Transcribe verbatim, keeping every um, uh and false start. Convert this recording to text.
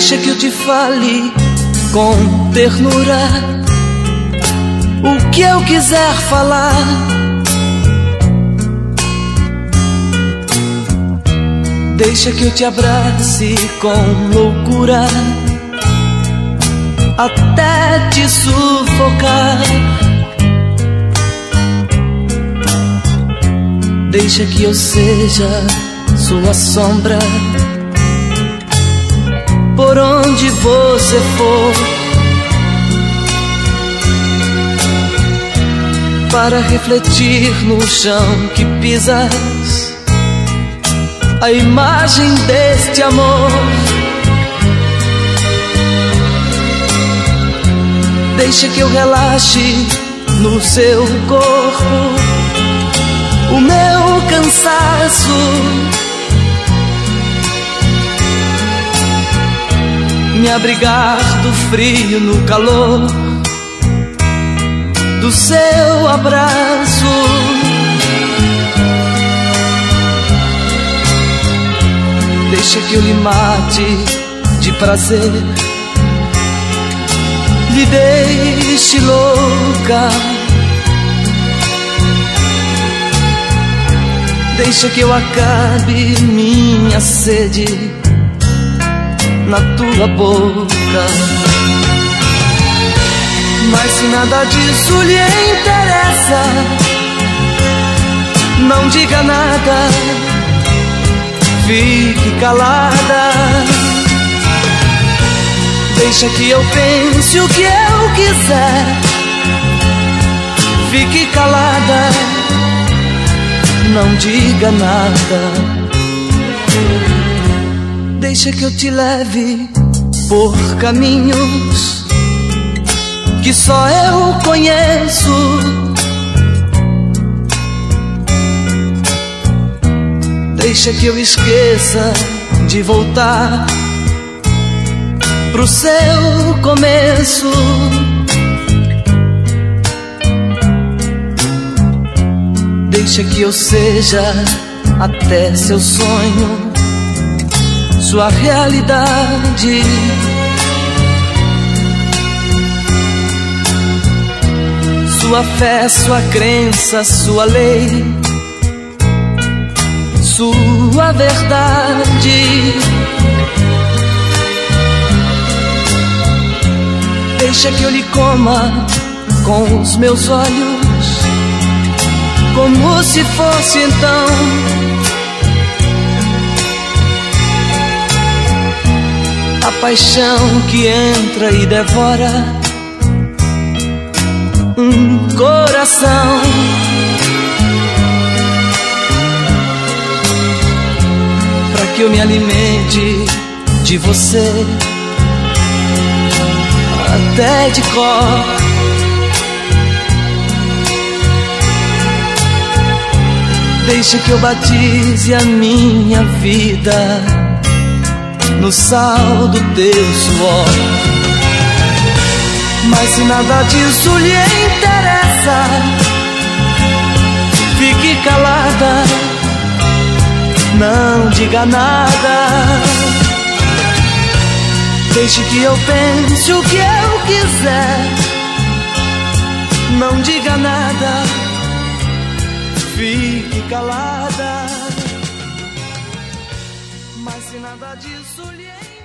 Deixa que eu te fale com ternura o que eu quiser falar. Deixa que eu te abrace com loucura até te sufocar. Deixa que eu seja sua sombra por onde você for, para refletir no chão que pisas a imagem deste amor. Deixa que eu relaxe no seu corpo o meu cansaço. Me abrigar do frio no calor do seu abraço. Deixa que eu lhe mate de prazer, lhe deixe louca. Deixa que eu acabe minha sede na tua boca. Mas se nada disso lhe interessa, não diga nada, fique calada. Deixa que eu pense o que eu quiser, fique calada, não diga nada. Deixa que eu te leve por caminhos que só eu conheço. Deixa que eu esqueça de voltar pro seu começo. Deixa que eu seja até seu sonho, sua realidade. Sua fé, sua crença, sua lei, sua verdade. Deixa que eu lhe coma com os meus olhos, como se fosse então a paixão que entra e devora um coração. Pra que eu me alimente de você até de cor. Deixa que eu batize a minha vida no sal do teu suor. Mas se nada disso lhe interessa, fique calada, não diga nada. Deixe que eu pense o que eu quiser, não diga nada, fique calada. Mas se nada disso lhe